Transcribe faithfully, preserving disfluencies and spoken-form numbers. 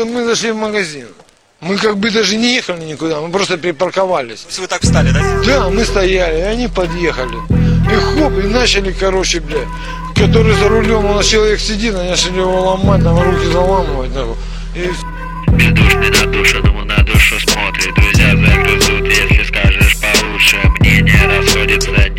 мы, мы зашли в магазин. Мы как бы даже не ехали никуда, мы просто припарковались. То есть вы так встали, да? Да, мы стояли, и они подъехали. И хоп, и начали, короче, блядь, который за рулем, у нас человек сидит, они начали его ломать, там руки заламывать, нахуй. И... Бездушный на душу, думаю, на душу смотрит. Друзья загрызут, если скажешь получше. Мнение расходится.